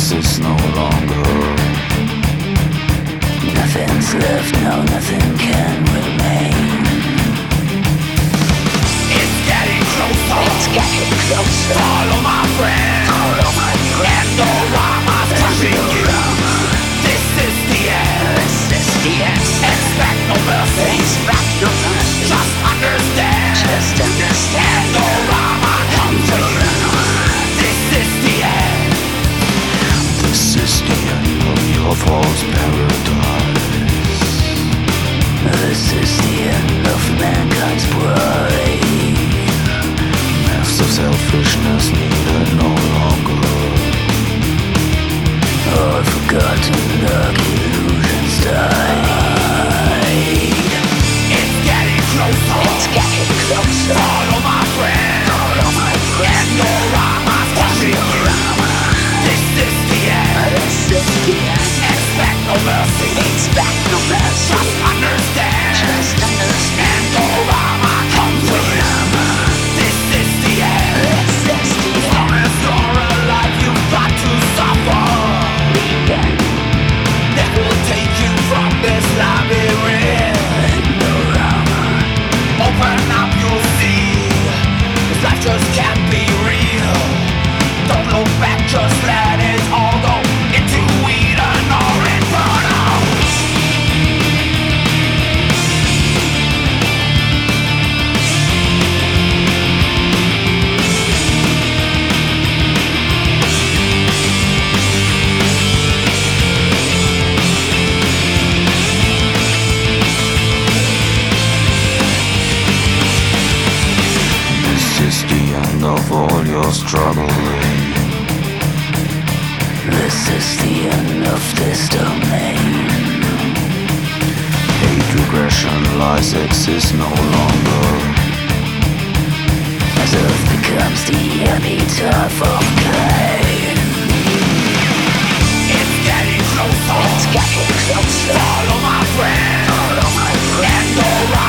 exists no longer. Nothing's left, no, nothing can remain. It's getting closer. It's getting closer. Follow my friend. Follow my friend. Endorama's crushing you. This is the end. This is the end. Expect no mercy. Expect no mercy. Just understand. Just understand. Endorama comes to you. This is the end. This is the end of your false paradise. This is the end of mankind's pride. Maps of selfishness needed no longer. All forgotten dark illusions died. It's getting closer. It's getting closer. Follow my friend. Follow my friend. Endorama's crushing you. This is the end. This is the end. Expect no mercy. Expect no mercy. Just understand. Just understand. Endorama comes to you. This is the end. This is the As long as you're alive, you've got to suffer. end. That will take you from this labyrinth. Endorama. Open up, you'll see. This life just can't be real. Don't look back, just let it all go into Eden or Inferno. This is the end of all your struggling. This is the end of this domain. Hate, regression, lies exist no longer. As Earth becomes the epitaph of Cain. It's getting closer. It's getting closer. Follow my friend. Follow my friend. Endorama